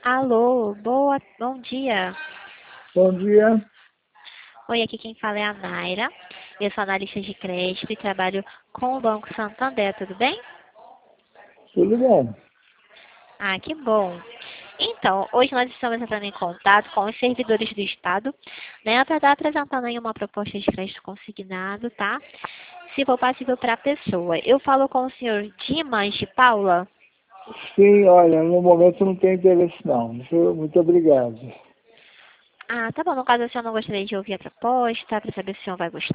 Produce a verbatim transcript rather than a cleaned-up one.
Alô, boa, bom dia. Bom dia, Oi, aqui quem fala é a Naira. Eu sou analista de crédito e trabalho com o Banco Santander, tudo bem? tudo bom? Ah, que bom. Então, hoje nós estamos entrando em contato com os servidores do Estado, né, para estar apresentando aí uma proposta de crédito consignado, tá? Se for passível para a pessoa. Eu falo com o senhor Dimas de Paula. Sim, olha, no momento não tem interesse não. Muito muito obrigado. Ah, tá bom. No caso, o senhor não gostaria de ouvir a proposta, para saber se o senhor vai gostar.